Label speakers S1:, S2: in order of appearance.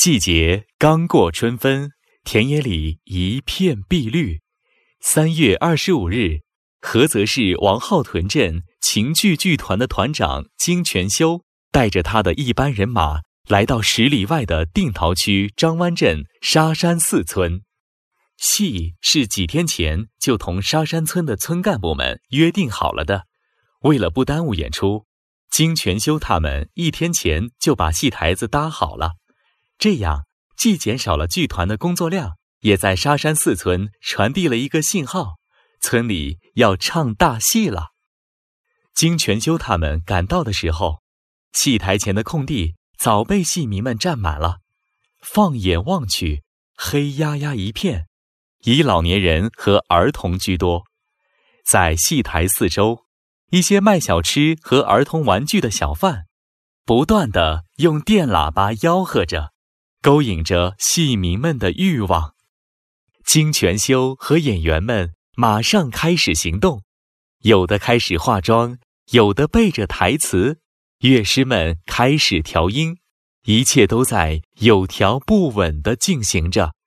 S1: 季节刚过春分，田野里一片碧绿。3月25日，菏泽市王浩屯镇秦剧剧团的团长金全修带着他的一班人马来到10里外的定陶区张湾镇沙山寺村。戏是几天前就同沙山村的村干部们约定好了的，为了不耽误演出，金全修他们1天前就把戏台子搭好了，这样既减少了剧团的工作量，也在沙山寺村传递了一个信号，村里要唱大戏了。金全修他们赶到的时候，戏台前的空地早被戏迷们占满了，放眼望去，黑压压一片，以老年人和儿童居多。在戏台四周，一些卖小吃和儿童玩具的小贩不断地用电喇叭吆喝着，勾引着戏迷们的欲望。金全修和演员们马上开始行动，有的开始化妆，有的背着台词，乐师们开始调音，一切都在有条不紊地进行着。